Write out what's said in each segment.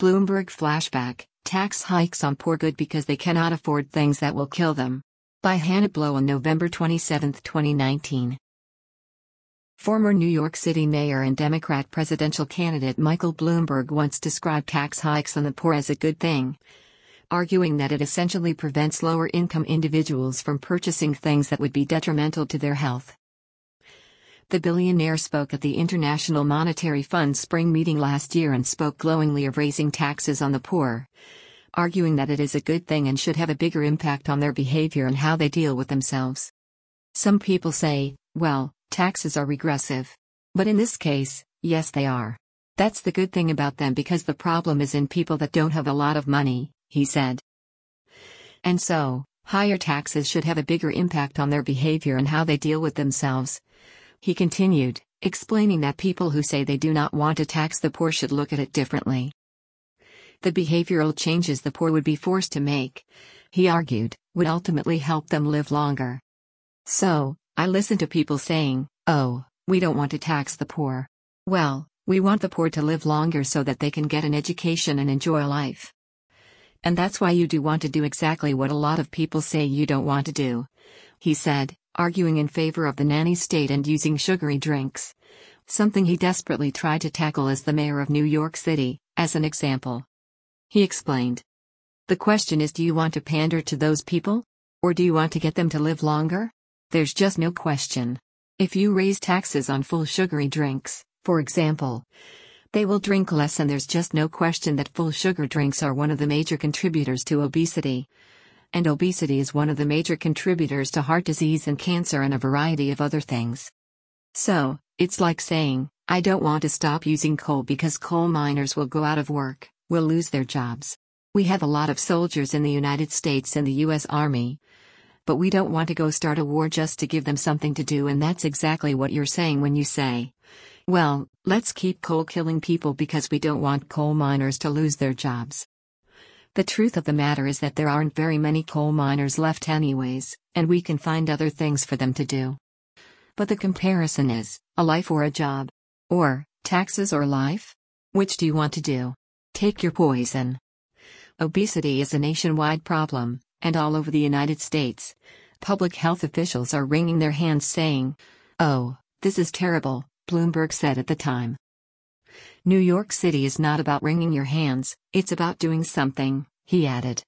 Bloomberg flashback, tax hikes on poor good because they cannot afford things that will kill them. By Hannah Blow on November 27, 2019. Former New York City mayor and Democrat presidential candidate Michael Bloomberg once described tax hikes on the poor as a good thing, arguing that it essentially prevents lower-income individuals from purchasing things that would be detrimental to their health. The billionaire spoke at the International Monetary Fund's spring meeting last year and spoke glowingly of raising taxes on the poor, arguing that it is a good thing and should have a bigger impact on their behavior and how they deal with themselves. Some people say, well, taxes are regressive. But in this case, yes, they are. That's the good thing about them because the problem is in people that don't have a lot of money, he said. And so, higher taxes should have a bigger impact on their behavior and how they deal with themselves. He continued, explaining that people who say they do not want to tax the poor should look at it differently. The behavioral changes the poor would be forced to make, he argued, would ultimately help them live longer. So, I listen to people saying, oh, we don't want to tax the poor. Well, we want the poor to live longer so that they can get an education and enjoy life. And that's why you do want to do exactly what a lot of people say you don't want to do, he said, arguing in favor of the nanny state and using sugary drinks, something he desperately tried to tackle as the mayor of New York City, as an example. He explained. The question is, do you want to pander to those people? Or do you want to get them to live longer? There's just no question. If you raise taxes on full sugary drinks, for example, they will drink less, and there's just no question that full sugar drinks are one of the major contributors to obesity. And obesity is one of the major contributors to heart disease and cancer and a variety of other things. So, it's like saying, I don't want to stop using coal because coal miners will go out of work, will lose their jobs. We have a lot of soldiers in the United States and the U.S. Army. But we don't want to go start a war just to give them something to do, and that's exactly what you're saying when you say, well, let's keep coal killing people because we don't want coal miners to lose their jobs. The truth of the matter is that there aren't very many coal miners left anyways, and we can find other things for them to do. But the comparison is, a life or a job? Or, taxes or life? Which do you want to do? Take your poison. Obesity is a nationwide problem, and all over the United States, public health officials are wringing their hands saying, oh, this is terrible, Bloomberg said at the time. New York City is not about wringing your hands, it's about doing something, he added.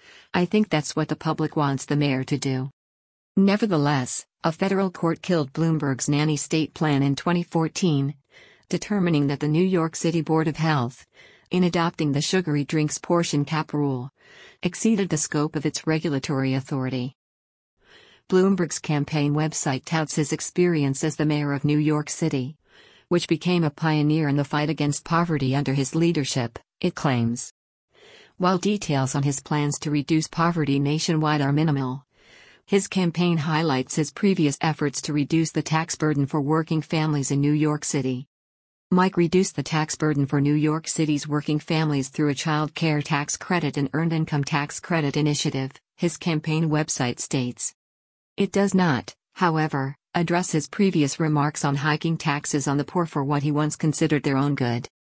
I think that's what the public wants the mayor to do. Nevertheless, a federal court killed Bloomberg's nanny state plan in 2014, determining that the New York City Board of Health, in adopting the sugary drinks portion cap rule, exceeded the scope of its regulatory authority. Bloomberg's campaign website touts his experience as the mayor of New York City, which became a pioneer in the fight against poverty under his leadership, it claims. While details on his plans to reduce poverty nationwide are minimal, his campaign highlights his previous efforts to reduce the tax burden for working families in New York City. Mike reduced the tax burden for New York City's working families through a child care tax credit and earned income tax credit initiative, his campaign website states. It does not, however, address his previous remarks on hiking taxes on the poor for what he once considered their own good.